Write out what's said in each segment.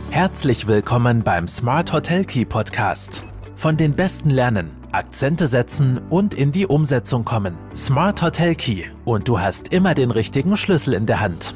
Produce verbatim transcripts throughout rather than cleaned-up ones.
Herzlich willkommen beim Smart Hotel Key Podcast. Von den Besten lernen, Akzente setzen und in die Umsetzung kommen. Smart Hotel Key und du hast immer den richtigen Schlüssel in der Hand.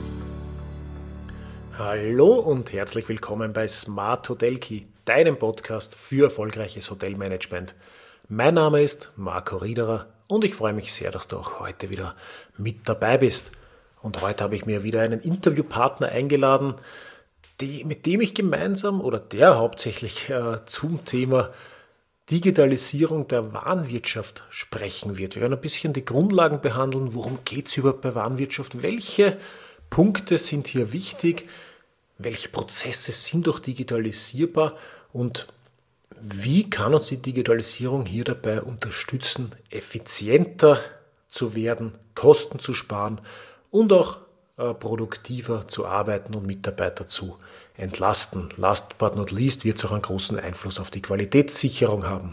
Hallo und herzlich willkommen bei Smart Hotel Key, deinem Podcast für erfolgreiches Hotelmanagement. Mein Name ist Marco Riederer und ich freue mich sehr, dass du auch heute wieder mit dabei bist. Und heute habe ich mir wieder einen Interviewpartner eingeladen, die, mit dem ich gemeinsam oder der hauptsächlich äh, zum Thema Digitalisierung der Warenwirtschaft sprechen wird. Wir werden ein bisschen die Grundlagen behandeln. Worum geht es überhaupt bei Warenwirtschaft? Welche Punkte sind hier wichtig? Welche Prozesse sind doch digitalisierbar? Und wie kann uns die Digitalisierung hier dabei unterstützen, effizienter zu werden, Kosten zu sparen und auch äh, produktiver zu arbeiten und Mitarbeiter zu entlasten? Last but not least wird es auch einen großen Einfluss auf die Qualitätssicherung haben.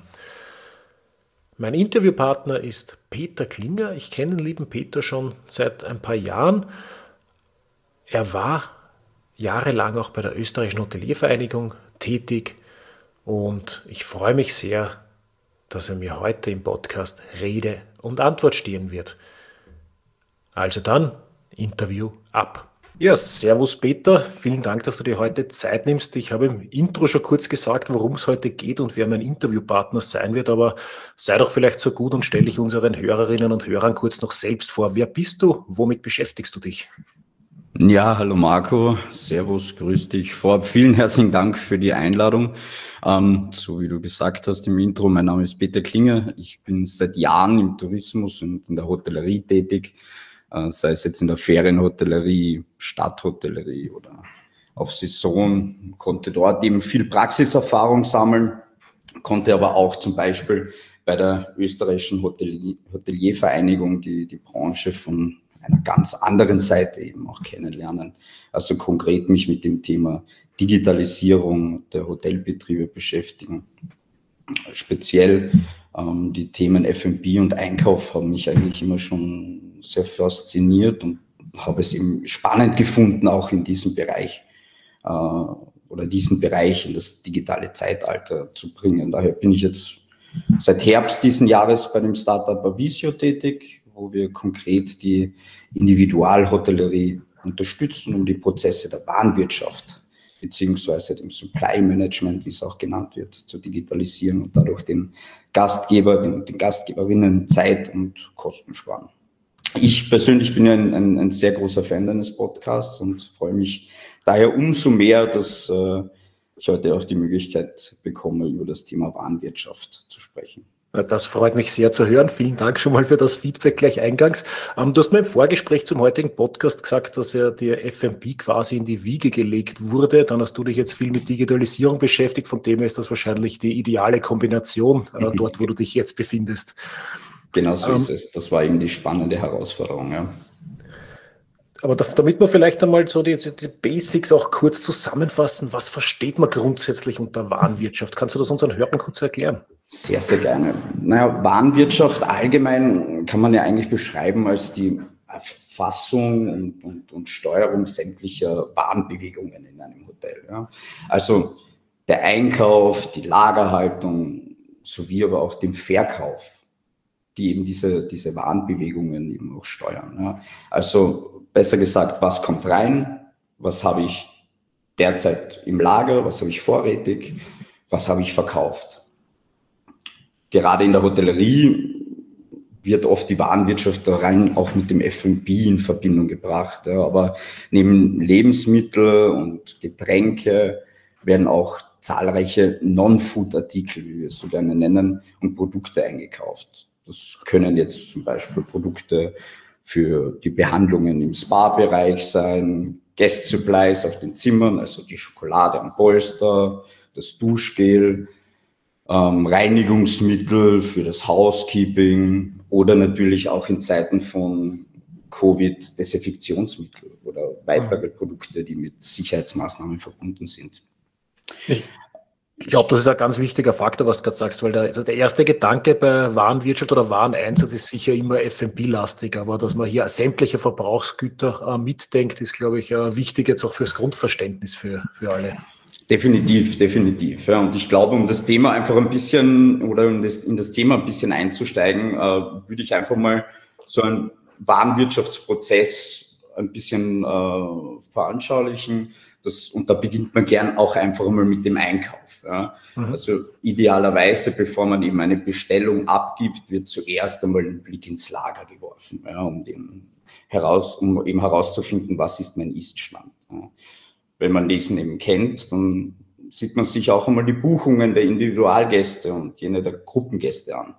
Mein Interviewpartner ist Peter Klinger. Ich kenne den lieben Peter schon seit ein paar Jahren. Er war jahrelang auch bei der Österreichischen Hoteliervereinigung tätig und ich freue mich sehr, dass er mir heute im Podcast Rede und Antwort stehen wird. Also dann, Interview ab. Ja, servus Peter, vielen Dank, dass du dir heute Zeit nimmst. Ich habe im Intro schon kurz gesagt, worum es heute geht und wer mein Interviewpartner sein wird, aber sei doch vielleicht so gut und stell dich unseren Hörerinnen und Hörern kurz noch selbst vor. Wer bist du? Womit beschäftigst du dich? Ja, hallo Marco, servus, grüß dich. Vorab vielen herzlichen Dank für die Einladung. Ähm, so wie du gesagt hast im Intro, mein Name ist Peter Klinger. Ich bin seit Jahren im Tourismus und in der Hotellerie tätig, äh, sei es jetzt in der Ferienhotellerie, Stadthotellerie oder auf Saison. Konnte dort eben viel Praxiserfahrung sammeln, konnte aber auch zum Beispiel bei der Österreichischen Hotelier- Hoteliervereinigung die, die Branche von einer ganz anderen Seite eben auch kennenlernen. Also konkret mich mit dem Thema Digitalisierung der Hotelbetriebe beschäftigen. Speziell ähm, die Themen F und B und Einkauf haben mich eigentlich immer schon sehr fasziniert und habe es eben spannend gefunden, auch in diesem Bereich äh, oder diesen Bereich in das digitale Zeitalter zu bringen. Daher bin ich jetzt seit Herbst diesen Jahres bei dem Startup Avisio tätig, wo wir konkret die Individualhotellerie unterstützen, um die Prozesse der Warenwirtschaft beziehungsweise dem Supply Management, wie es auch genannt wird, zu digitalisieren und dadurch den Gastgeber, den, den Gastgeberinnen Zeit und Kosten sparen. Ich persönlich bin ein, ein, ein sehr großer Fan deines Podcasts und freue mich daher umso mehr, dass äh, ich heute auch die Möglichkeit bekomme, über das Thema Warenwirtschaft zu sprechen. Das freut mich sehr zu hören. Vielen Dank schon mal für das Feedback gleich eingangs. Du hast mir im Vorgespräch zum heutigen Podcast gesagt, dass ja dir F und B quasi in die Wiege gelegt wurde. Dann hast du dich jetzt viel mit Digitalisierung beschäftigt. Von dem her ist das wahrscheinlich die ideale Kombination äh, dort, wo du dich jetzt befindest. Genau so ähm, ist es. Das war eben die spannende Herausforderung, ja. Aber damit wir vielleicht einmal so die, die Basics auch kurz zusammenfassen, was versteht man grundsätzlich unter Warenwirtschaft? Kannst du das unseren Hörern kurz erklären? Sehr, sehr gerne. Naja, Warenwirtschaft allgemein kann man ja eigentlich beschreiben als die Erfassung und, und, und Steuerung sämtlicher Warenbewegungen in einem Hotel. Ja. Also der Einkauf, die Lagerhaltung sowie aber auch den Verkauf, die eben diese, diese Warenbewegungen eben auch steuern. Ja. Also besser gesagt, was kommt rein, was habe ich derzeit im Lager, was habe ich vorrätig, was habe ich verkauft. Gerade in der Hotellerie wird oft die Warenwirtschaft da rein auch mit dem F und B in Verbindung gebracht. Ja. Aber neben Lebensmittel und Getränke werden auch zahlreiche Non-Food-Artikel, wie wir es so gerne nennen, und Produkte eingekauft. Das können jetzt zum Beispiel Produkte für die Behandlungen im Spa-Bereich sein, Guest Supplies auf den Zimmern, also die Schokolade am Polster, das Duschgel, ähm, Reinigungsmittel für das Housekeeping oder natürlich auch in Zeiten von Covid Desinfektionsmittel oder weitere Produkte, die mit Sicherheitsmaßnahmen verbunden sind. Ich, Ich glaube, das ist ein ganz wichtiger Faktor, was du gerade sagst, weil der, also der erste Gedanke bei Warenwirtschaft oder Wareneinsatz ist sicher immer F und B-lastig, aber dass man hier sämtliche Verbrauchsgüter äh, mitdenkt, ist, glaube ich, äh, wichtig jetzt auch fürs Grundverständnis für, für alle. Definitiv, definitiv. Ja. Und ich glaube, um das Thema einfach ein bisschen oder um das, in das Thema ein bisschen einzusteigen, äh, würde ich einfach mal so einen Warenwirtschaftsprozess ein bisschen äh, veranschaulichen. Das, und da beginnt man gern auch einfach mal mit dem Einkauf. Ja. Mhm. Also idealerweise, bevor man eben eine Bestellung abgibt, wird zuerst einmal ein Blick ins Lager geworfen, ja, um, den heraus, um eben herauszufinden, was ist mein Ist-Stand. Ja. Wenn man diesen eben kennt, dann sieht man sich auch einmal die Buchungen der Individualgäste und jene der Gruppengäste an.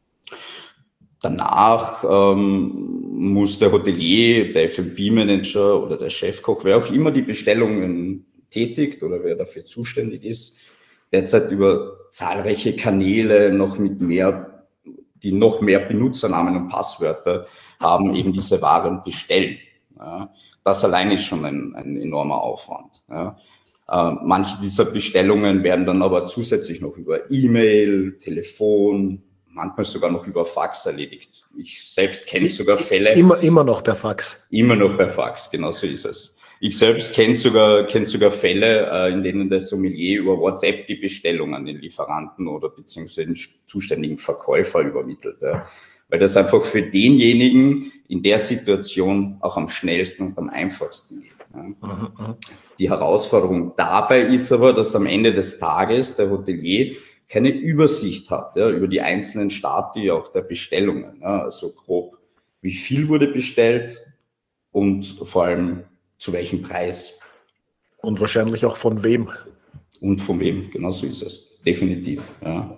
Danach ähm, muss der Hotelier, der F und B-Manager oder der Chefkoch, wer auch immer die Bestellungen tätigt oder wer dafür zuständig ist, derzeit über zahlreiche Kanäle noch mit mehr, die noch mehr Benutzernamen und Passwörter haben, eben diese Waren bestellen. Ja, das allein ist schon ein, ein enormer Aufwand. Ja. Äh, manche dieser Bestellungen werden dann aber zusätzlich noch über E-Mail, Telefon, manchmal sogar noch über Fax erledigt. Ich selbst kenne sogar Fälle. Immer, immer noch per Fax. Immer noch per Fax, genau so ist es. Ich selbst kenne sogar, kenne sogar Fälle, äh, in denen der Sommelier über WhatsApp die Bestellung an den Lieferanten oder beziehungsweise den zuständigen Verkäufer übermittelt. Ja. Weil das einfach für denjenigen in der Situation auch am schnellsten und am einfachsten geht. Ja. Mhm. Die Herausforderung dabei ist aber, dass am Ende des Tages der Hotelier keine Übersicht hat, ja, über die einzelnen Stati auch der Bestellungen. Ja, also grob, wie viel wurde bestellt und vor allem zu welchem Preis. Und wahrscheinlich auch von wem. Und von wem, genau so ist es. Definitiv. Ja.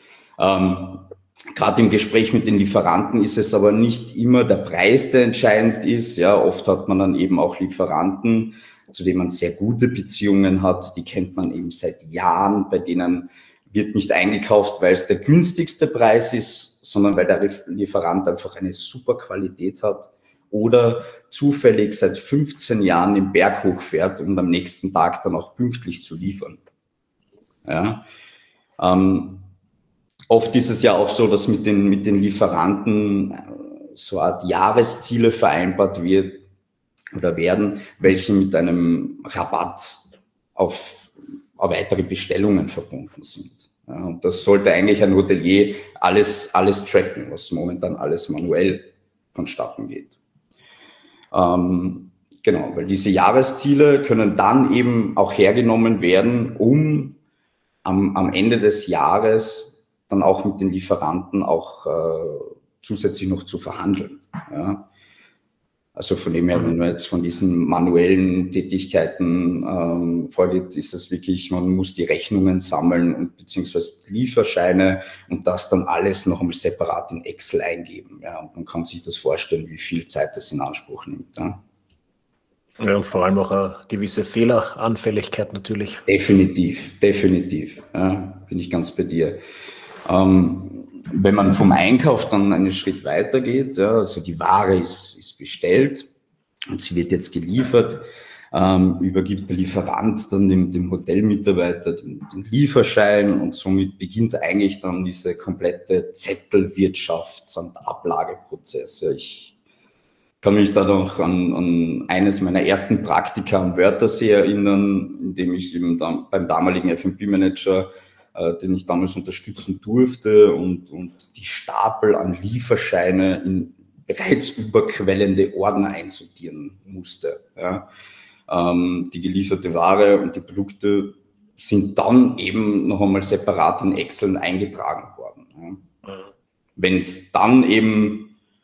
Ähm, Gerade im Gespräch mit den Lieferanten ist es aber nicht immer der Preis, der entscheidend ist. Ja, oft hat man dann eben auch Lieferanten, zu denen man sehr gute Beziehungen hat. Die kennt man eben seit Jahren, bei denen wird nicht eingekauft, weil es der günstigste Preis ist, sondern weil der Lieferant einfach eine super Qualität hat oder zufällig seit fünfzehn Jahren den Berg hochfährt, um am nächsten Tag dann auch pünktlich zu liefern. Ja. Ähm, oft ist es ja auch so, dass mit den, mit den Lieferanten so eine Art Jahresziele vereinbart wird oder werden, welche mit einem Rabatt auf, auf weitere Bestellungen verbunden sind. Ja, und das sollte eigentlich ein Hotelier alles, alles tracken, was momentan alles manuell vonstatten geht. Ähm, genau, weil diese Jahresziele können dann eben auch hergenommen werden, um am, am Ende des Jahres dann auch mit den Lieferanten auch äh, zusätzlich noch zu verhandeln. Ja. Also von dem her, wenn man jetzt von diesen manuellen Tätigkeiten ähm, vorgeht, ist es wirklich, man muss die Rechnungen sammeln und beziehungsweise Lieferscheine und das dann alles noch einmal separat in Excel eingeben. Ja, und man kann sich das vorstellen, wie viel Zeit das in Anspruch nimmt. Ja, ja, und vor allem auch eine gewisse Fehleranfälligkeit natürlich. Definitiv, definitiv. Ja, bin ich ganz bei dir. Ähm, Wenn man vom Einkauf dann einen Schritt weiter geht, ja, also die Ware ist, ist bestellt und sie wird jetzt geliefert, ähm, übergibt der Lieferant dann dem, dem Hotelmitarbeiter den, den Lieferschein und somit beginnt eigentlich dann diese komplette Zettelwirtschafts- und Ablageprozess. Ja, ich kann mich da noch an, an eines meiner ersten Praktika am Wörthersee erinnern, in dem ich eben dann beim damaligen F und B-Manager den ich damals unterstützen durfte und, und die Stapel an Lieferscheine in bereits überquellende Ordner einsortieren musste. Ja. Ähm, die gelieferte Ware und die Produkte sind dann eben noch einmal separat in Excel eingetragen worden. Ja. Wenn es dann eben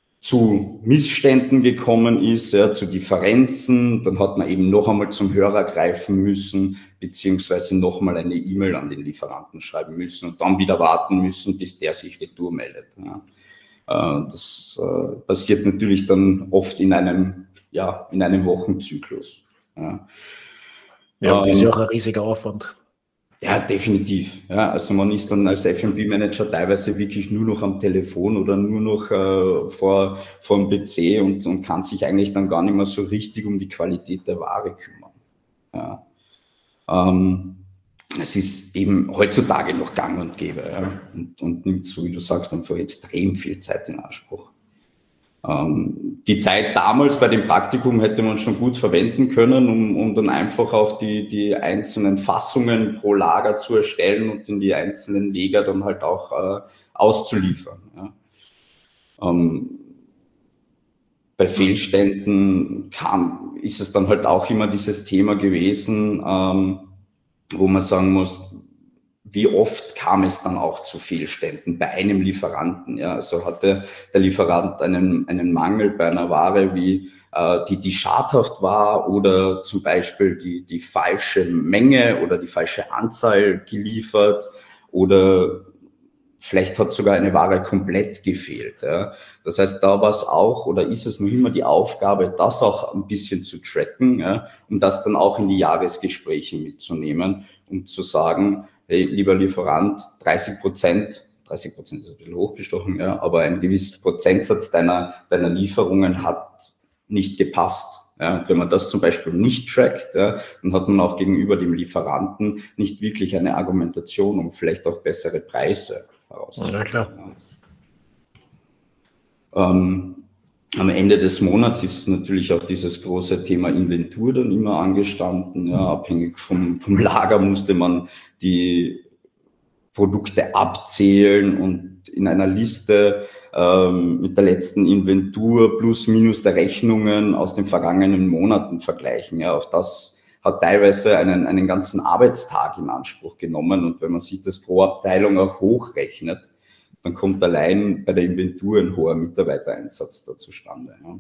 zu Missständen gekommen ist, ja, zu Differenzen, dann hat man eben noch einmal zum Hörer greifen müssen, beziehungsweise noch mal eine E-Mail an den Lieferanten schreiben müssen und dann wieder warten müssen, bis der sich retour meldet. Ja. Das passiert natürlich dann oft in einem, ja, in einem Wochenzyklus. Ja, ja, das ist ja auch ein riesiger Aufwand. Ja, definitiv. Ja, also man ist dann als F und B-Manager teilweise wirklich nur noch am Telefon oder nur noch äh, vor, vor dem P C und, und kann sich eigentlich dann gar nicht mehr so richtig um die Qualität der Ware kümmern. Ja. Ähm, es ist eben heutzutage noch gang und gäbe, ja, und, und nimmt, so wie du sagst, einfach extrem viel Zeit in Anspruch. Ähm, die Zeit damals bei dem Praktikum hätte man schon gut verwenden können, um, um dann einfach auch die, die einzelnen Fassungen pro Lager zu erstellen und in die einzelnen Lager dann halt auch äh, auszuliefern. Ja. Ähm, bei Fehlständen kam, ist es dann halt auch immer dieses Thema gewesen, ähm, wo man sagen muss, wie oft kam es dann auch zu Fehlständen bei einem Lieferanten? Ja, also hatte der Lieferant einen, einen Mangel bei einer Ware, wie äh, die, die schadhaft war oder zum Beispiel die, die falsche Menge oder die falsche Anzahl geliefert oder vielleicht hat sogar eine Ware komplett gefehlt. Ja. Das heißt, da war es auch oder ist es noch immer die Aufgabe, das auch ein bisschen zu tracken, ja, um das dann auch in die Jahresgespräche mitzunehmen, um zu sagen, hey, lieber Lieferant, dreißig Prozent, dreißig Prozent ist ein bisschen hochgestochen, ja, aber ein gewisser Prozentsatz deiner, deiner Lieferungen hat nicht gepasst. Ja, wenn man das zum Beispiel nicht trackt, ja, dann hat man auch gegenüber dem Lieferanten nicht wirklich eine Argumentation, um vielleicht auch bessere Preise herauszufinden. Ja, klar. Ähm, am Ende des Monats ist natürlich auch dieses große Thema Inventur dann immer angestanden. Ja, abhängig vom, vom Lager musste man die Produkte abzählen und in einer Liste ähm, mit der letzten Inventur plus minus der Rechnungen aus den vergangenen Monaten vergleichen. Ja, auf das hat teilweise einen, einen ganzen Arbeitstag in Anspruch genommen. Und wenn man sich das pro Abteilung auch hochrechnet, dann kommt allein bei der Inventur ein hoher Mitarbeitereinsatz da zustande. Ja.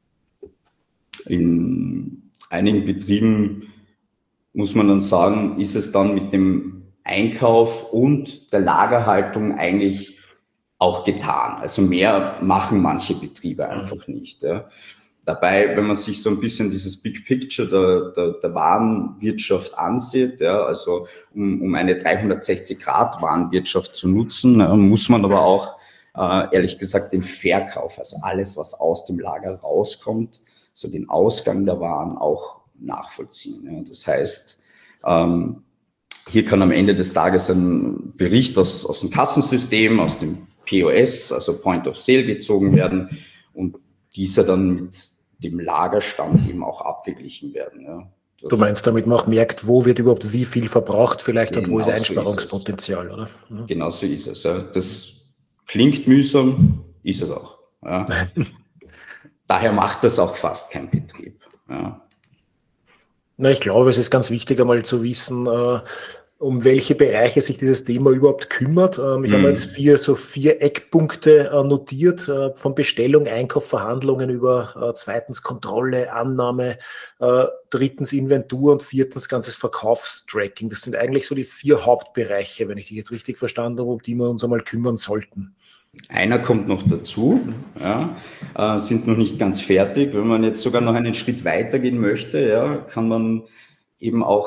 In einigen Betrieben muss man dann sagen, ist es dann mit dem Einkauf und der Lagerhaltung eigentlich auch getan. Also mehr machen manche Betriebe einfach nicht. Ja. Dabei, wenn man sich so ein bisschen dieses Big Picture der, der, der Warenwirtschaft ansieht, ja, also um, um eine dreihundertsechzig Grad Warenwirtschaft zu nutzen, ja, muss man aber auch, äh, ehrlich gesagt, den Verkauf, also alles, was aus dem Lager rauskommt, so den Ausgang der Waren auch nachvollziehen. Ja. Das heißt, ähm, hier kann am Ende des Tages ein Bericht aus, aus dem Kassensystem, aus dem P O S, also Point of Sale, gezogen werden und dieser dann mit dem Lagerstand eben auch abgeglichen werden. Ja. Du meinst, damit man auch merkt, wo wird überhaupt wie viel verbraucht vielleicht und wo ist Genau so Einsparungspotenzial, oder? Mhm. Genau so ist es. Ja. Das klingt mühsam, ist es auch. Ja. Daher macht das auch fast kein Betrieb. Ja. Na, ich glaube, es ist ganz wichtig, einmal zu wissen, äh, um welche Bereiche sich dieses Thema überhaupt kümmert. Ähm, ich mhm. habe jetzt vier, so vier Eckpunkte äh, notiert, äh, von Bestellung, Einkauf, Verhandlungen über äh, zweitens Kontrolle, Annahme, äh, drittens Inventur und viertens ganzes Verkaufstracking. Das sind eigentlich so die vier Hauptbereiche, wenn ich dich jetzt richtig verstanden habe, um die wir uns einmal kümmern sollten. Einer kommt noch dazu, ja, äh, sind noch nicht ganz fertig. Wenn man jetzt sogar noch einen Schritt weiter gehen möchte, ja, kann man eben auch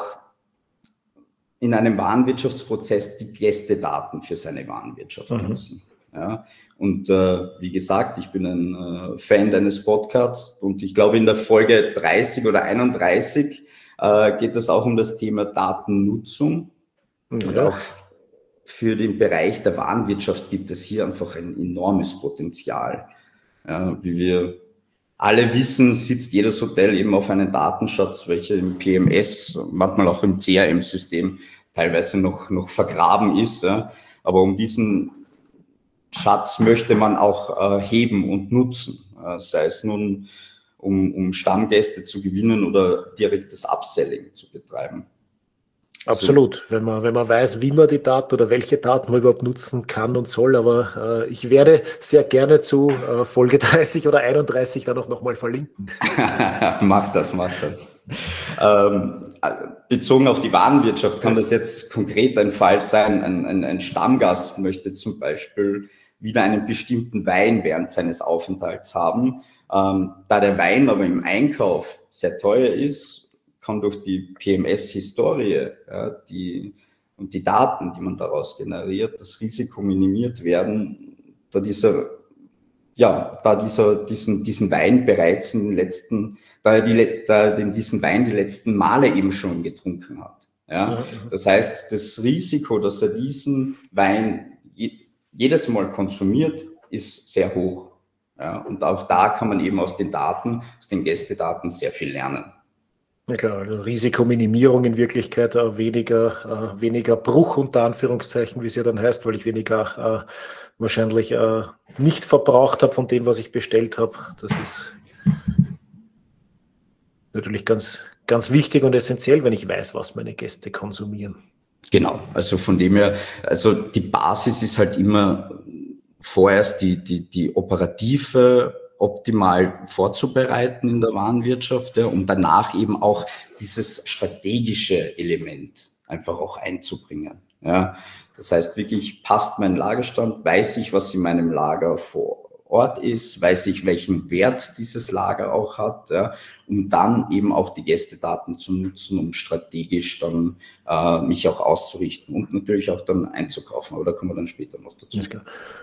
in einem Warenwirtschaftsprozess die Gästedaten für seine Warenwirtschaft mhm. nutzen. Ja. Und äh, wie gesagt, ich bin ein äh, Fan deines Podcasts und ich glaube, in der Folge dreißig oder einunddreißig äh, geht es auch um das Thema Datennutzung. Ja. Und auch für den Bereich der Warenwirtschaft gibt es hier einfach ein enormes Potenzial. Ja, wie wir alle wissen, sitzt jedes Hotel eben auf einem Datenschatz, welcher im P M S, manchmal auch im C R M-System teilweise noch, noch vergraben ist. Ja. Aber um diesen Schatz möchte man auch äh, heben und nutzen, äh, sei es nun, um, um Stammgäste zu gewinnen oder direktes Upselling zu betreiben. Absolut, wenn man, wenn man weiß, wie man die Daten oder welche Daten man überhaupt nutzen kann und soll. Aber äh, ich werde sehr gerne zu äh, Folge dreißig oder einunddreißig dann auch nochmal verlinken. Mach das, mach das. Ähm, bezogen auf die Warenwirtschaft kann das jetzt konkret ein Fall sein. Ein, ein, ein Stammgast möchte zum Beispiel wieder einen bestimmten Wein während seines Aufenthalts haben. Ähm, da der Wein aber im Einkauf sehr teuer ist, kann durch die P M S-Historie ja, die, und die Daten, die man daraus generiert, das Risiko minimiert werden, da dieser, ja, da dieser, diesen, diesen Wein bereits in den letzten, da er die, da er den, diesen Wein die letzten Male eben schon getrunken hat. Ja? Mhm. Das heißt, das Risiko, dass er diesen Wein jedes Mal konsumiert, ist sehr hoch. Ja? Und auch da kann man eben aus den Daten, aus den Gästedaten sehr viel lernen. Ja klar, also Risikominimierung in Wirklichkeit, äh, weniger, äh, weniger Bruch unter Anführungszeichen, wie es ja dann heißt, weil ich weniger äh, wahrscheinlich äh, nicht verbraucht habe von dem, was ich bestellt habe. Das ist natürlich ganz, ganz wichtig und essentiell, wenn ich weiß, was meine Gäste konsumieren. Genau, also von dem her, also die Basis ist halt immer vorerst die, die, die operative optimal vorzubereiten in der Warenwirtschaft, ja, um danach eben auch dieses strategische Element einfach auch einzubringen. Ja. Das heißt wirklich, passt mein Lagerstand, weiß ich, was in meinem Lager vor Ort ist, weiß ich, welchen Wert dieses Lager auch hat, ja, um dann eben auch die Gästedaten zu nutzen, um strategisch dann äh, mich auch auszurichten und natürlich auch dann einzukaufen. Aber da kommen wir dann später noch dazu. Ja,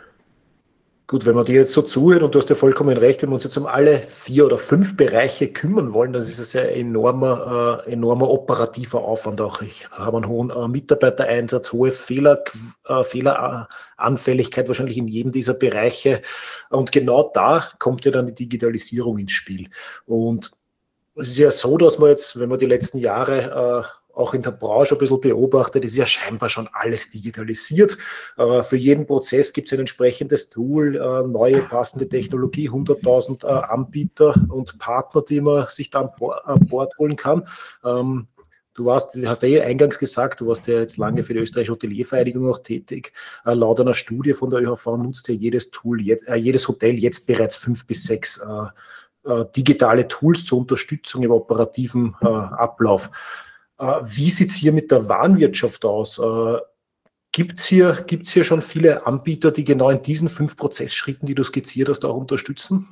gut, wenn man dir jetzt so zuhört, und du hast ja vollkommen recht, wenn wir uns jetzt um alle vier oder fünf Bereiche kümmern wollen, dann ist es ja ein enormer, äh, enormer operativer Aufwand auch. Ich habe einen hohen äh, Mitarbeitereinsatz, hohe Fehler, äh, Fehleranfälligkeit wahrscheinlich in jedem dieser Bereiche. Und genau da kommt ja dann die Digitalisierung ins Spiel. Und es ist ja so, dass man jetzt, wenn man die letzten Jahre äh, auch in der Branche ein bisschen beobachtet, ist ja scheinbar schon alles digitalisiert. Äh, für jeden Prozess gibt es ein entsprechendes Tool, äh, neue passende Technologie, hunderttausend äh, Anbieter und Partner, die man sich da an Bord holen kann. Ähm, Du warst, du hast ja eh eingangs gesagt, du warst ja jetzt lange für die österreichische Hoteliervereinigung auch tätig. Äh, laut einer Studie von der ÖHV nutzt ja jedes Tool, je, äh, jedes Hotel jetzt bereits fünf bis sechs äh, äh, digitale Tools zur Unterstützung im operativen äh, Ablauf. Wie sieht es hier mit der Warenwirtschaft aus? Gibt es hier, gibt's hier schon viele Anbieter, die genau in diesen fünf Prozessschritten, die du skizziert hast, auch unterstützen?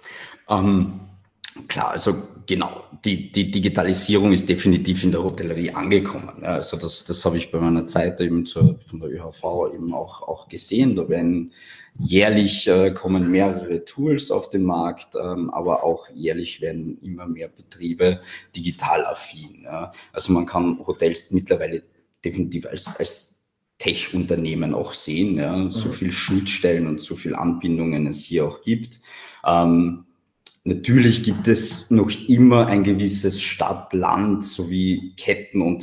Ähm, klar, also genau, die, die Digitalisierung ist definitiv in der Hotellerie angekommen. Also das, das habe ich bei meiner Zeit eben zur, von der ÖHV eben auch, auch gesehen. Da werden jährlich äh, kommen mehrere Tools auf den Markt, ähm, aber auch jährlich werden immer mehr Betriebe digital affin. Ja. Also man kann Hotels mittlerweile definitiv als, als Tech-Unternehmen auch sehen, ja. Mhm. So viel Schnittstellen und so viel Anbindungen es hier auch gibt. Ähm, Natürlich gibt es noch immer ein gewisses Stadt-Land sowie Ketten- und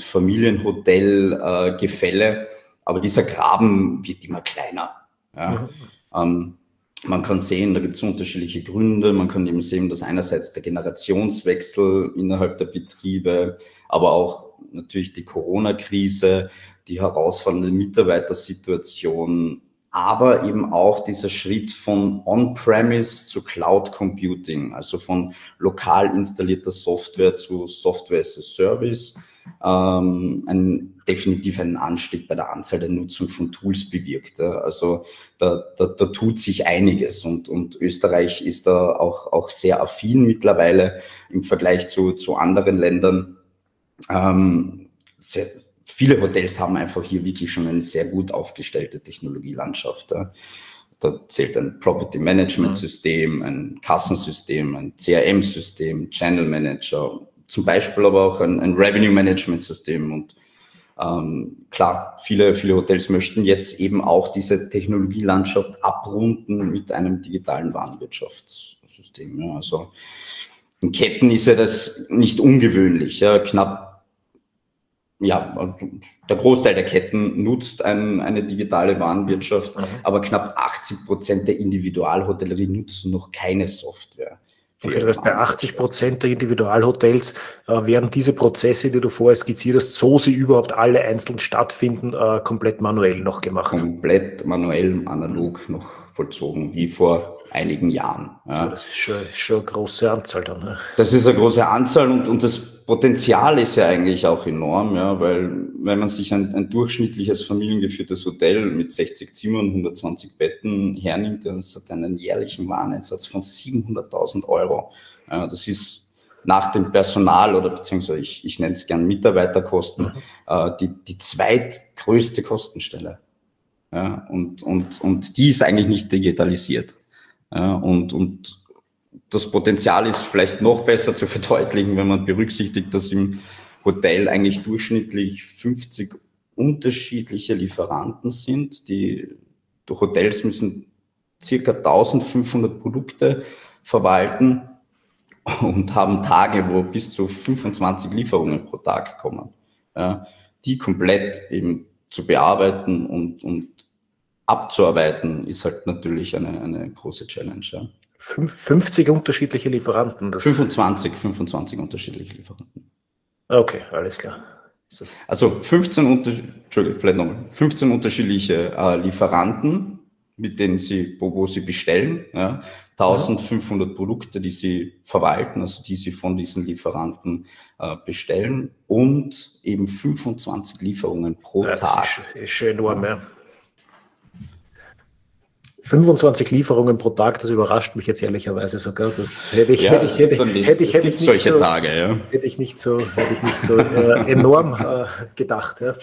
Familienhotel-Gefälle, äh, aber dieser Graben wird immer kleiner. Ja. Mhm. Ähm, man kann sehen, da gibt es unterschiedliche Gründe. Man kann eben sehen, dass einerseits der Generationswechsel innerhalb der Betriebe, aber auch natürlich die Corona-Krise, die herausfordernde Mitarbeitersituation, aber eben auch dieser Schritt von On-Premise zu Cloud Computing, also von lokal installierter Software zu Software as a Service, ähm, ein, definitiv einen Anstieg bei der Anzahl der Nutzung von Tools bewirkt. Ja. Also da, da, da tut sich einiges und, und Österreich ist da auch, auch sehr affin mittlerweile im Vergleich zu, zu anderen Ländern. Ähm, sehr, Viele Hotels haben einfach hier wirklich schon eine sehr gut aufgestellte Technologielandschaft. Da zählt ein Property Management System, ein Kassensystem, ein C R M-System, Channel Manager, zum Beispiel aber auch ein, ein Revenue Management System. Und ähm, klar, viele, viele Hotels möchten jetzt eben auch diese Technologielandschaft abrunden mit einem digitalen Warenwirtschaftssystem. Ja. Also in Ketten ist ja das nicht ungewöhnlich. Ja. Knapp Ja, der Großteil der Ketten nutzt ein, eine digitale Warenwirtschaft, mhm. aber knapp achtzig Prozent der Individualhotellerie nutzen noch keine Software. Okay, das heißt, bei achtzig Prozent der Individualhotels äh, werden diese Prozesse, die du vorher skizziert hast, so sie überhaupt alle einzeln stattfinden, äh, komplett manuell noch gemacht. Komplett manuell, analog noch vollzogen, wie vor einigen Jahren. Ja. Das ist schon, schon eine große Anzahl dann. Ne? Das ist eine große Anzahl und, und das Potenzial ist ja eigentlich auch enorm, ja, weil wenn man sich ein, ein durchschnittliches familiengeführtes Hotel mit sechzig Zimmern, hundertzwanzig Betten hernimmt, das hat einen jährlichen Wareneinsatz von siebenhunderttausend Euro. Ja, das ist nach dem Personal oder beziehungsweise ich, ich nenne es gern Mitarbeiterkosten, mhm. äh, die, die zweitgrößte Kostenstelle. Ja, und, und, und die ist eigentlich nicht digitalisiert. Ja, und, und das Potenzial ist vielleicht noch besser zu verdeutlichen, wenn man berücksichtigt, dass im Hotel eigentlich durchschnittlich fünfzig unterschiedliche Lieferanten sind. Die, die Hotels müssen circa eintausendfünfhundert Produkte verwalten und haben Tage, wo bis zu fünfundzwanzig Lieferungen pro Tag kommen. Ja, die komplett eben zu bearbeiten und, und abzuarbeiten, ist halt natürlich eine, eine große Challenge. Ja. fünfzig unterschiedliche Lieferanten? Das fünfundzwanzig, fünfundzwanzig unterschiedliche Lieferanten. Okay, alles klar. So. Also fünfzehn, unter, Entschuldigung, vielleicht nochmal, fünfzehn unterschiedliche äh, Lieferanten, mit denen sie, wo, wo sie bestellen, ja, eintausendfünfhundert Produkte, die sie verwalten, also die sie von diesen Lieferanten äh, bestellen und eben fünfundzwanzig Lieferungen pro ja, Tag. Das ist, ist schon enorm, ja. fünfundzwanzig Lieferungen pro Tag, das überrascht mich jetzt ehrlicherweise sogar. Das hätte ich, ja, hätte ich, hätte, hätte, hätte ich, hätte ich nicht solche so, Tage, ja. hätte ich nicht so, hätte ich nicht so äh, enorm äh, gedacht. Ja.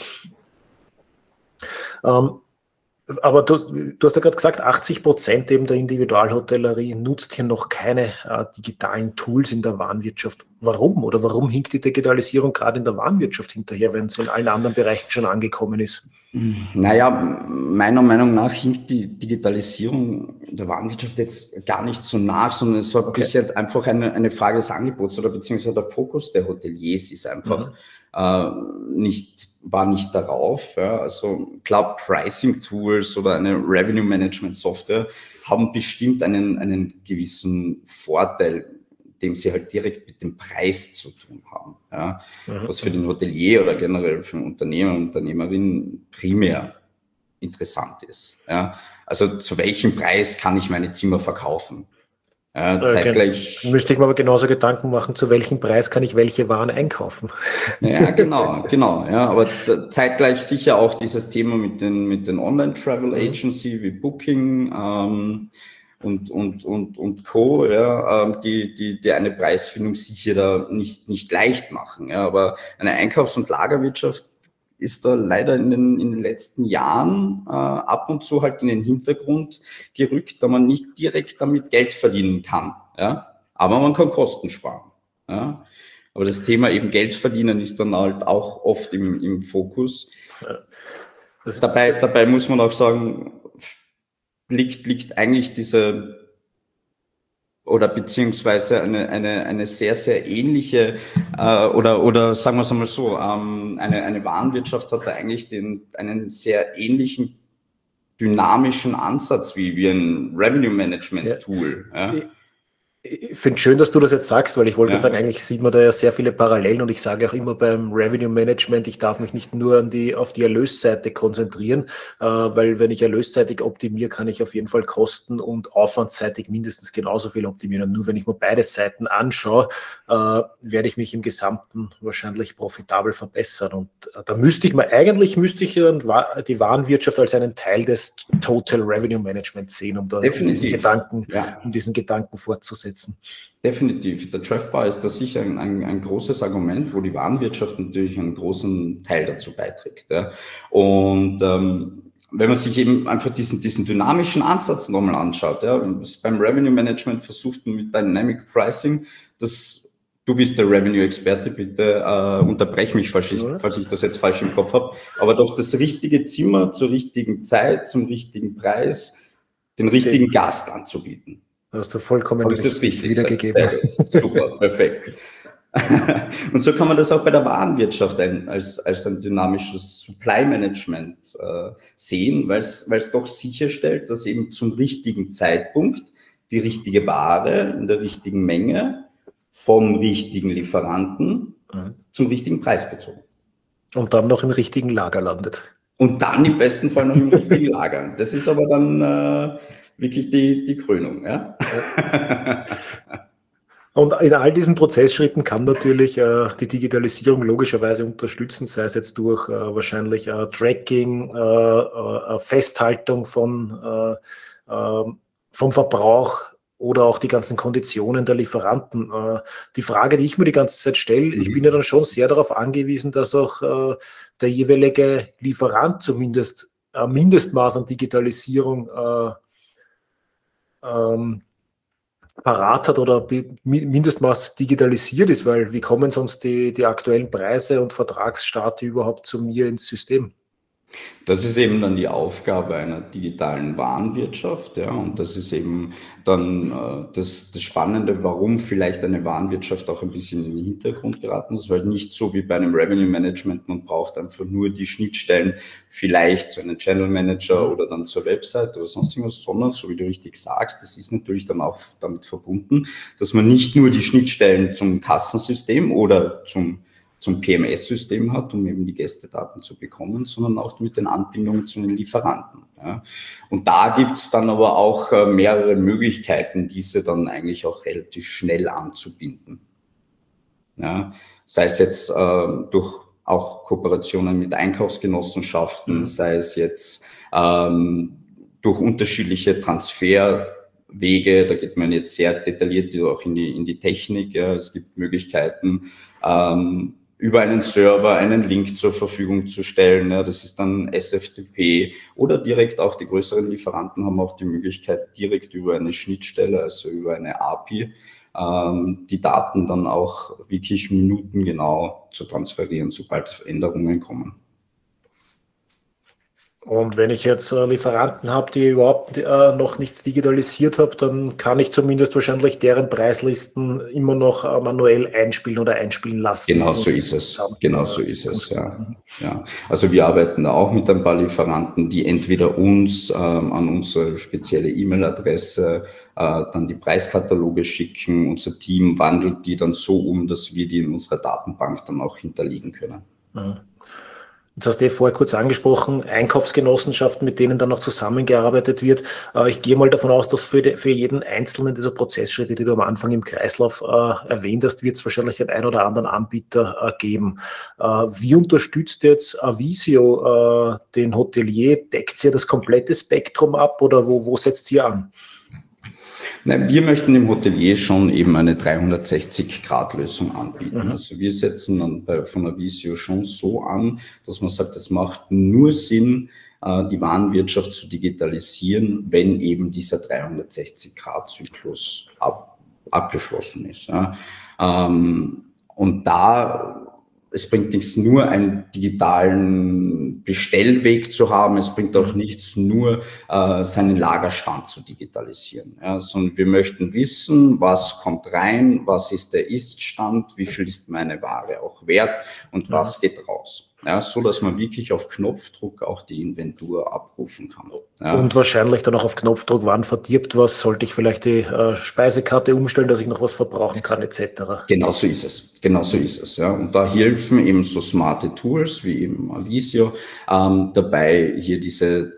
Ähm, aber du, du hast ja gerade gesagt, achtzig Prozent eben der Individualhotellerie nutzt hier noch keine äh, digitalen Tools in der Warenwirtschaft. Warum? Oder warum hinkt die Digitalisierung gerade in der Warenwirtschaft hinterher, wenn es in allen anderen Bereichen schon angekommen ist? Naja, meiner Meinung nach hinkt die Digitalisierung der Warenwirtschaft jetzt gar nicht so nach, sondern es war Okay. bisher einfach eine, eine Frage des Angebots oder beziehungsweise der Fokus der Hoteliers ist einfach Mhm. äh, nicht, war nicht darauf. Ja. Also klar, Pricing-Tools oder eine Revenue-Management-Software haben bestimmt einen, einen gewissen Vorteil, dem sie halt direkt mit dem Preis zu tun haben. Ja. Mhm. Was für den Hotelier oder generell für den Unternehmer und Unternehmerin primär interessant ist. Ja. Also zu welchem Preis kann ich meine Zimmer verkaufen? Ja, zeitgleich. Okay. Müsste ich mir aber genauso Gedanken machen, zu welchem Preis kann ich welche Waren einkaufen? Ja, genau, genau. Ja, aber da, zeitgleich sicher auch dieses Thema mit den, mit den Online-Travel Agency wie Booking ähm, und, und, und, und Co., ja, ähm, die, die, die eine Preisfindung sicher da nicht, nicht leicht machen. Ja, aber eine Einkaufs- und Lagerwirtschaft ist da leider in den, in den letzten Jahren äh, ab und zu halt in den Hintergrund gerückt, da man nicht direkt damit Geld verdienen kann. Ja? Aber man kann Kosten sparen. Ja? Aber das Thema eben Geld verdienen ist dann halt auch oft im, im Fokus. Ja. Dabei, dabei muss man auch sagen, liegt, liegt eigentlich diese oder beziehungsweise eine, eine, eine sehr, sehr ähnliche äh, oder, oder sagen wir es einmal so, ähm, eine, eine Warenwirtschaft hat da eigentlich den, einen sehr ähnlichen dynamischen Ansatz wie, wie ein Revenue Management Tool. Ja. Ja. Ich finde es schön, dass du das jetzt sagst, weil ich wollte Ja. sagen, eigentlich sieht man da ja sehr viele Parallelen und ich sage auch immer beim Revenue Management, ich darf mich nicht nur an die, auf die Erlösseite konzentrieren, äh, weil wenn ich erlösseitig optimiere, kann ich auf jeden Fall kosten- und aufwandsseitig mindestens genauso viel optimieren. Und nur wenn ich mir beide Seiten anschaue, äh, werde ich mich im Gesamten wahrscheinlich profitabel verbessern. Und äh, da müsste ich mal, eigentlich müsste ich dann die Warenwirtschaft als einen Teil des Total Revenue Management sehen, um da um diesen Gedanken, ja. um diesen Gedanken fortzusetzen. Definitiv. Der Treffbar ist da sicher ein, ein, ein großes Argument, wo die Warenwirtschaft natürlich einen großen Teil dazu beiträgt. Ja. Und ähm, wenn man sich eben einfach diesen, diesen dynamischen Ansatz nochmal anschaut, ja, beim Revenue Management versucht man mit Dynamic Pricing, das, du bist der Revenue-Experte, bitte äh, unterbrech mich, falls ich, falls ich das jetzt falsch im Kopf habe, aber doch das richtige Zimmer zur richtigen Zeit, zum richtigen Preis, den richtigen okay. Gast anzubieten. Hast du vollkommen Habe ich das richtig wiedergegeben. Super, perfekt. Und so kann man das auch bei der Warenwirtschaft ein, als, als ein dynamisches Supply-Management äh, sehen, weil es doch sicherstellt, dass eben zum richtigen Zeitpunkt die richtige Ware in der richtigen Menge vom richtigen Lieferanten mhm. zum richtigen Preis bezogen. Und dann noch im richtigen Lager landet. Und dann im besten Fall noch im richtigen Lager. Das ist aber dann äh, wirklich die, die Krönung. Ja? Und in all diesen Prozessschritten kann natürlich äh, die Digitalisierung logischerweise unterstützen, sei es jetzt durch äh, wahrscheinlich äh, Tracking, äh, äh, Festhaltung von, äh, äh, vom Verbrauch oder auch die ganzen Konditionen der Lieferanten. Äh, die Frage, die ich mir die ganze Zeit stelle, mhm. ich bin ja dann schon sehr darauf angewiesen, dass auch äh, der jeweilige Lieferant zumindest ein Mindestmaß an Digitalisierung äh, ähm, parat hat oder Mindestmaß digitalisiert ist, weil wie kommen sonst die, die aktuellen Preise und Vertragsstarte überhaupt zu mir ins System? Das ist eben dann die Aufgabe einer digitalen Warenwirtschaft, ja, und das ist eben dann äh, das, das Spannende, warum vielleicht eine Warenwirtschaft auch ein bisschen in den Hintergrund geraten ist, weil nicht so wie bei einem Revenue Management, man braucht einfach nur die Schnittstellen vielleicht zu einem Channel Manager oder dann zur Website oder sonst irgendwas, sondern, so wie du richtig sagst, das ist natürlich dann auch damit verbunden, dass man nicht nur die Schnittstellen zum Kassensystem oder zum zum P M S-System hat, um eben die Gästedaten zu bekommen, sondern auch mit den Anbindungen zu den Lieferanten. Ja. Und da gibt es dann aber auch äh, mehrere Möglichkeiten, diese dann eigentlich auch relativ schnell anzubinden. Ja. Sei es jetzt äh, durch auch Kooperationen mit Einkaufsgenossenschaften, mhm. sei es jetzt ähm, durch unterschiedliche Transferwege, da geht man jetzt sehr detailliert auch in die, in die Technik. Ja. Es gibt Möglichkeiten, ähm, über einen Server einen Link zur Verfügung zu stellen. Ja, das ist dann S F T P oder direkt auch die größeren Lieferanten haben auch die Möglichkeit, direkt über eine Schnittstelle, also über eine A P I, ähm, die Daten dann auch wirklich minutengenau zu transferieren, sobald Änderungen kommen. Und wenn ich jetzt äh, Lieferanten habe, die überhaupt äh, noch nichts digitalisiert haben, dann kann ich zumindest wahrscheinlich deren Preislisten immer noch äh, manuell einspielen oder einspielen lassen. Genau so ist es. Genau so ist es, ja. ja. Also wir arbeiten da auch mit ein paar Lieferanten, die entweder uns ähm, an unsere spezielle E-Mail-Adresse äh, dann die Preiskataloge schicken. Unser Team wandelt die dann so um, dass wir die in unserer Datenbank dann auch hinterlegen können. Mhm. Jetzt hast du vorher kurz angesprochen, Einkaufsgenossenschaften, mit denen dann noch zusammengearbeitet wird. Ich gehe mal davon aus, dass für, die, für jeden einzelnen dieser Prozessschritte, die du am Anfang im Kreislauf äh, erwähnt hast, wird es wahrscheinlich den einen oder anderen Anbieter äh, geben. Äh, wie unterstützt jetzt Avisio äh, den Hotelier? Deckt ihr das komplette Spektrum ab oder wo, wo setzt ihr an? Nein, wir möchten dem Hotelier schon eben eine dreihundertsechzig Grad Lösung anbieten. Mhm. Also wir setzen dann bei, von Avisio schon so an, dass man sagt, es macht nur Sinn, die Warenwirtschaft zu digitalisieren, wenn eben dieser dreihundertsechzig Grad Zyklus ab, abgeschlossen ist. Ja. Und da es bringt nichts, nur einen digitalen Bestellweg zu haben. Es bringt auch nichts, nur äh, seinen Lagerstand zu digitalisieren. Ja, sondern wir möchten wissen, was kommt rein, was ist der Ist-Stand, wie viel ist meine Ware auch wert und ja. was geht raus. Ja, so dass man wirklich auf Knopfdruck auch die Inventur abrufen kann. Ja. Und wahrscheinlich dann auch auf Knopfdruck, wann verdirbt was, sollte ich vielleicht die äh, Speisekarte umstellen, dass ich noch was verbrauchen kann, et cetera. Genau so ist es. Genau so ist es. Ja. Und da helfen eben so smarte Tools wie eben Avisio ähm, dabei, hier diese,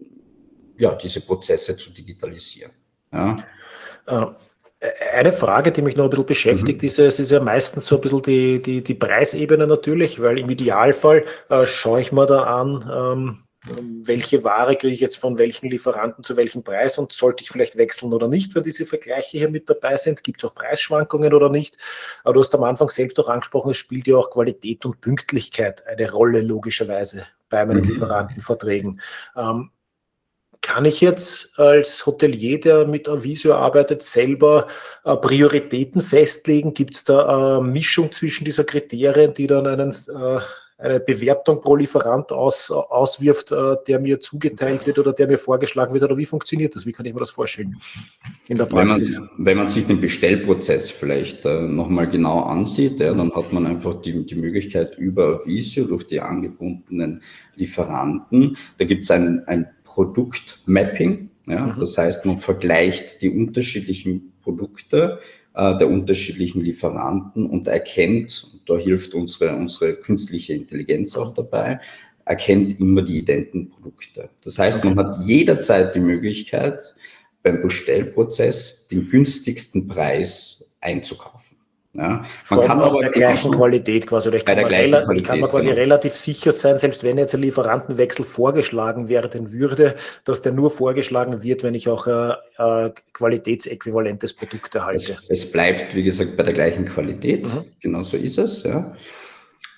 ja, diese Prozesse zu digitalisieren. Ja. Äh. Eine Frage, die mich noch ein bisschen beschäftigt, mhm. ist, es ist ja meistens so ein bisschen die, die, die Preisebene natürlich, weil im Idealfall äh, schaue ich mir da an, ähm, welche Ware kriege ich jetzt von welchen Lieferanten zu welchem Preis und sollte ich vielleicht wechseln oder nicht, wenn diese Vergleiche hier mit dabei sind. Gibt es auch Preisschwankungen oder nicht? Aber du hast am Anfang selbst auch angesprochen, es spielt ja auch Qualität und Pünktlichkeit eine Rolle, logischerweise, bei meinen mhm. Lieferantenverträgen. Ähm, Kann ich jetzt als Hotelier, der mit Avisio arbeitet, selber äh, Prioritäten festlegen? Gibt es da eine Mischung zwischen dieser Kriterien, die dann einen, äh, eine Bewertung pro Lieferant aus, auswirft, äh, der mir zugeteilt wird oder der mir vorgeschlagen wird? Oder wie funktioniert das? Wie kann ich mir das vorstellen in der Praxis? Wenn man, wenn man sich den Bestellprozess vielleicht äh, nochmal genau ansieht, ja, dann hat man einfach die, die Möglichkeit über Avisio durch die angebundenen Lieferanten, da gibt es ein, ein Produktmapping, ja, mhm. das heißt, man vergleicht die unterschiedlichen Produkte äh, der unterschiedlichen Lieferanten und erkennt, da hilft unsere, unsere künstliche Intelligenz auch dabei, erkennt immer die identen Produkte. Das heißt, man hat jederzeit die Möglichkeit, beim Bestellprozess den günstigsten Preis einzukaufen. Ja, man kann aber bei der gleichen Qualität quasi, oder ich kann, bei der gleichen Qualität, Qualität, kann man quasi genau. relativ sicher sein, selbst wenn jetzt ein Lieferantenwechsel vorgeschlagen werden würde, dass der nur vorgeschlagen wird, wenn ich auch ein äh, qualitätsäquivalentes Produkt erhalte. Es, es bleibt, wie gesagt, bei der gleichen Qualität, mhm. genau so ist es. Ja.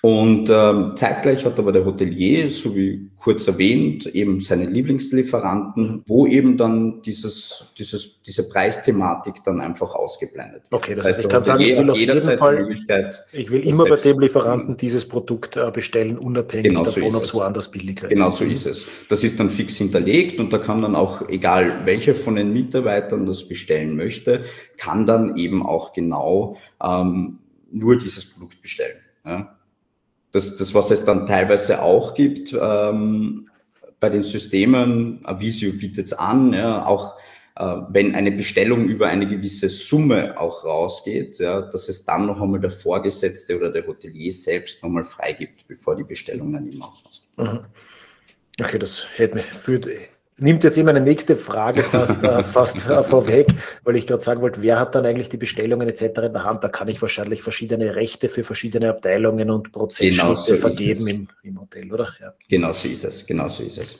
Und ähm, zeitgleich hat aber der Hotelier, so wie kurz erwähnt, eben seine Lieblingslieferanten, wo eben dann dieses, dieses, diese Preisthematik dann einfach ausgeblendet wird. Okay, das, das heißt, ich kann sagen, ich will auf jeden Fall, ich will immer bei dem Lieferanten dieses Produkt äh, bestellen, unabhängig genau davon, so ob es woanders billiger ist. Genau so ist es. Das ist dann fix hinterlegt und da kann dann auch, egal welcher von den Mitarbeitern das bestellen möchte, kann dann eben auch genau ähm, nur dieses Produkt bestellen. Ja. Das, das, was es dann teilweise auch gibt, ähm, bei den Systemen, Avisio bietet es an, ja, auch äh, wenn eine Bestellung über eine gewisse Summe auch rausgeht, ja, dass es dann noch einmal der Vorgesetzte oder der Hotelier selbst nochmal freigibt, bevor die Bestellung dann eben auch rausgeht. Mhm. Okay, das hätte mich für, nimmt jetzt immer eine nächste Frage fast, äh, fast äh, vorweg, weil ich gerade sagen wollte, wer hat dann eigentlich die Bestellungen et cetera in der Hand? Da kann ich wahrscheinlich verschiedene Rechte für verschiedene Abteilungen und Prozessschritte genau so vergeben im, im Hotel, oder? Ja. Genau so ist es, genau so ist es.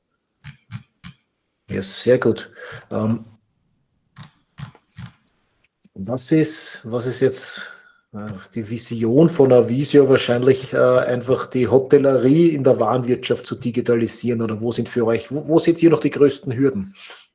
Ja, sehr gut. Ähm, was ist, was ist jetzt die Vision von Avisio? Wahrscheinlich äh, einfach die Hotellerie in der Warenwirtschaft zu digitalisieren, oder wo sind für euch, wo, wo seht ihr noch die größten Hürden?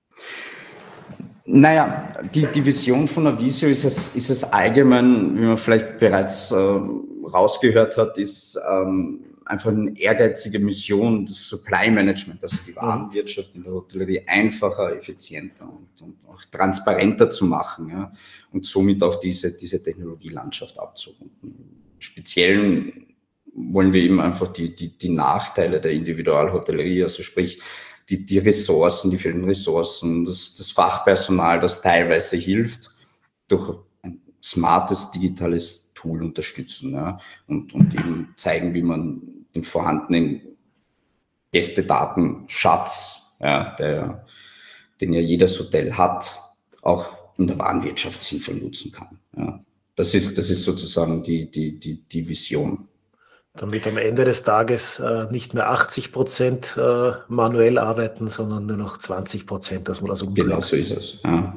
Naja, die, die Vision von Avisio ist es, ist es allgemein, wie man vielleicht bereits äh, rausgehört hat, ist ähm, einfach eine ehrgeizige Mission, das Supply Management, also die Warenwirtschaft in der Hotellerie einfacher, effizienter und, und auch transparenter zu machen, ja, und somit auch diese, diese Technologielandschaft abzurunden. Speziell wollen wir eben einfach die, die, die Nachteile der Individualhotellerie, also sprich die, die Ressourcen, die fehlenden Ressourcen, das, das Fachpersonal, das teilweise hilft, durch ein smartes digitales Tool unterstützen, ja, und, und eben zeigen, wie man den vorhandenen Gästedatenschatz, ja, der, den ja jedes Hotel hat, auch in der Warenwirtschaft sinnvoll nutzen kann. Ja. Das ist, das ist sozusagen die, die, die, die Vision. Damit am Ende des Tages äh, nicht mehr achtzig Prozent äh, manuell arbeiten, sondern nur noch zwanzig Prozent, dass man das umdreht. Genau so ist es. Ja.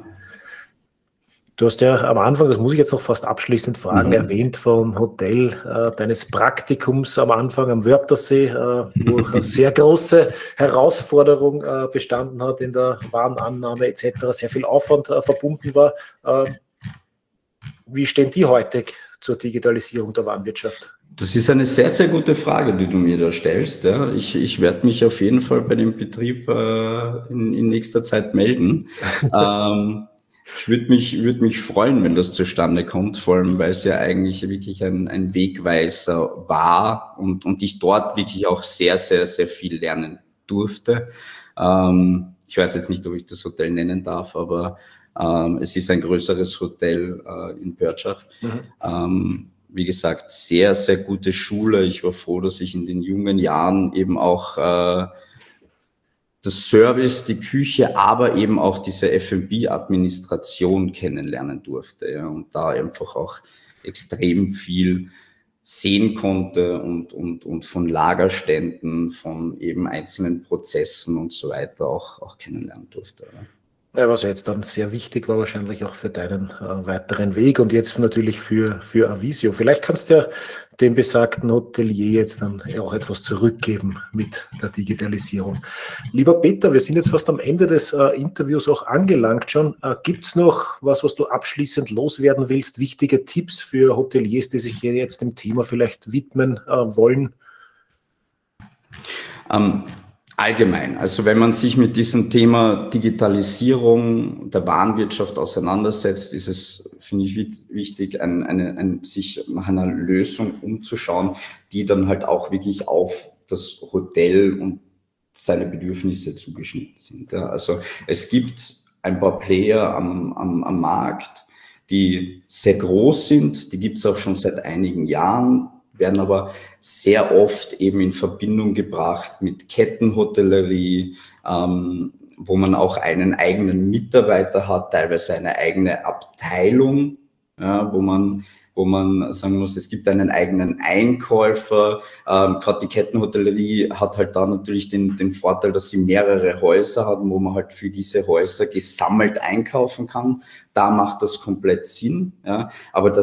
Du hast ja am Anfang, das muss ich jetzt noch fast abschließend fragen, mhm. erwähnt vom Hotel äh, deines Praktikums am Anfang am Wörthersee, äh, wo eine sehr große Herausforderung äh, bestanden hat in der Warenannahme et cetera, sehr viel Aufwand äh, verbunden war. Äh, wie stehen die heute zur Digitalisierung der Warenwirtschaft? Das ist eine sehr, sehr gute Frage, die du mir da stellst. Ja. Ich, ich werde mich auf jeden Fall bei dem Betrieb äh, in, in nächster Zeit melden. ähm, Ich würde mich, würde mich freuen, wenn das zustande kommt, vor allem, weil es ja eigentlich wirklich ein, ein Wegweiser war und, und ich dort wirklich auch sehr, sehr, sehr viel lernen durfte. Ähm, ich weiß jetzt nicht, ob ich das Hotel nennen darf, aber ähm, es ist ein größeres Hotel äh, in Pörtschach. Mhm. Ähm, wie gesagt, sehr, sehr gute Schule. Ich war froh, dass ich in den jungen Jahren eben auch äh, das Service, die Küche, aber eben auch diese F und B-Administration kennenlernen durfte, ja, und da einfach auch extrem viel sehen konnte und, und, und von Lagerständen, von eben einzelnen Prozessen und so weiter auch, auch kennenlernen durfte. Ja. Ja, was ja jetzt dann sehr wichtig war, wahrscheinlich auch für deinen äh, weiteren Weg und jetzt natürlich für, für Avisio. Vielleicht kannst du ja dem besagten Hotelier jetzt dann auch etwas zurückgeben mit der Digitalisierung. Lieber Peter, wir sind jetzt fast am Ende des äh, Interviews auch angelangt schon. Äh, gibt es noch was, was du abschließend loswerden willst? Wichtige Tipps für Hoteliers, die sich hier jetzt dem Thema vielleicht widmen äh, wollen? Um Allgemein, also wenn man sich mit diesem Thema Digitalisierung der Warenwirtschaft auseinandersetzt, ist es, finde ich, wichtig, ein, eine, ein, sich nach einer Lösung umzuschauen, die dann halt auch wirklich auf das Hotel und seine Bedürfnisse zugeschnitten sind. Ja, also es gibt ein paar Player am, am, am Markt, die sehr groß sind, die gibt es auch schon seit einigen Jahren, werden aber sehr oft eben in Verbindung gebracht mit Kettenhotellerie, ähm, wo man auch einen eigenen Mitarbeiter hat, teilweise eine eigene Abteilung, ja, wo man wo man sagen muss, es gibt einen eigenen Einkäufer. Ähm, gerade die Kettenhotellerie hat halt da natürlich den, den Vorteil, dass sie mehrere Häuser hat, wo man halt für diese Häuser gesammelt einkaufen kann. Da macht das komplett Sinn, ja, aber das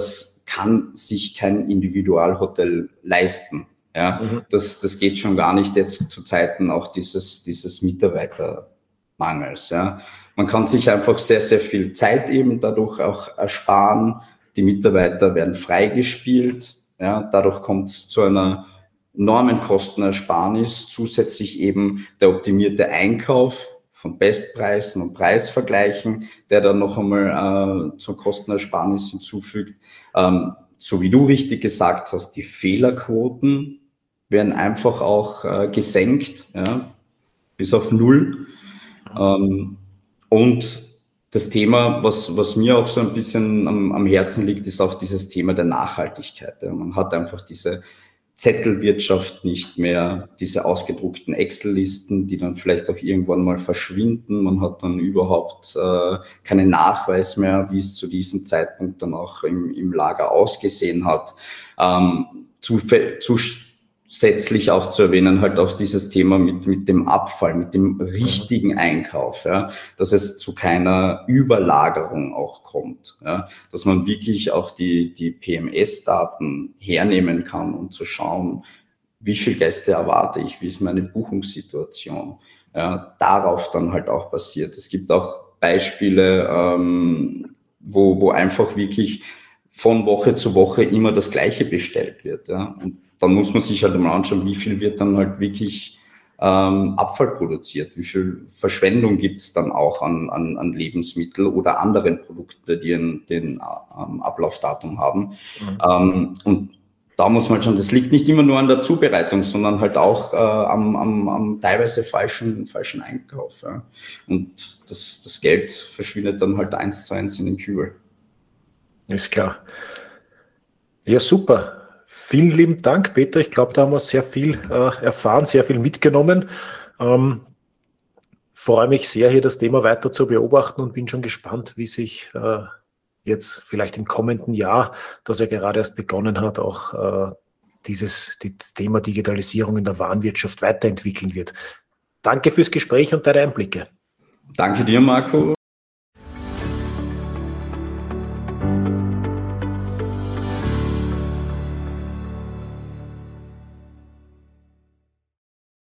kann sich kein Individualhotel leisten. Ja, mhm. das, das geht schon gar nicht jetzt zu Zeiten auch dieses, dieses Mitarbeitermangels. Ja. Man kann sich einfach sehr, sehr viel Zeit eben dadurch auch ersparen. Die Mitarbeiter werden freigespielt. Ja, dadurch kommt es zu einer enormen Kostenersparnis. Zusätzlich eben der optimierte Einkauf von Bestpreisen und Preisvergleichen, der dann noch einmal äh, zur Kostenersparnis hinzufügt. Ähm, so wie du richtig gesagt hast, die Fehlerquoten werden einfach auch äh, gesenkt, ja, bis auf null. Ähm, und das Thema, was, was mir auch so ein bisschen am, am Herzen liegt, ist auch dieses Thema der Nachhaltigkeit. Ja. Man hat einfach diese Zettelwirtschaft nicht mehr, diese ausgedruckten Excel-Listen, die dann vielleicht auch irgendwann mal verschwinden. Man hat dann überhaupt äh, keinen Nachweis mehr, wie es zu diesem Zeitpunkt dann auch im, im Lager ausgesehen hat. Ähm, zu, zusätzlich auch zu erwähnen, halt auch dieses Thema mit, mit dem Abfall, mit dem richtigen Einkauf, ja, dass es zu keiner Überlagerung auch kommt, ja, dass man wirklich auch die, die P M S-Daten hernehmen kann, um zu schauen, wie viele Gäste erwarte ich, wie ist meine Buchungssituation, ja, darauf dann halt auch basiert. Es gibt auch Beispiele, ähm, wo, wo einfach wirklich von Woche zu Woche immer das Gleiche bestellt wird, ja, und dann muss man sich halt mal anschauen, wie viel wird dann halt wirklich ähm, Abfall produziert, wie viel Verschwendung gibt es dann auch an, an, an Lebensmittel oder anderen Produkten, die den, den ähm, Ablaufdatum haben. Mhm. Ähm, und da muss man schon, das liegt nicht immer nur an der Zubereitung, sondern halt auch äh, am, am, am teilweise falschen, falschen Einkauf. Ja. Und das, das Geld verschwindet dann halt eins zu eins in den Kübel. Ist klar. Ja, super. Vielen lieben Dank, Peter. Ich glaube, da haben wir sehr viel äh, erfahren, sehr viel mitgenommen. Ähm, freue mich sehr, hier das Thema weiter zu beobachten und bin schon gespannt, wie sich äh, jetzt vielleicht im kommenden Jahr, das ja gerade erst begonnen hat, auch äh, dieses das Thema Digitalisierung in der Warenwirtschaft weiterentwickeln wird. Danke fürs Gespräch und deine Einblicke. Danke dir, Marco.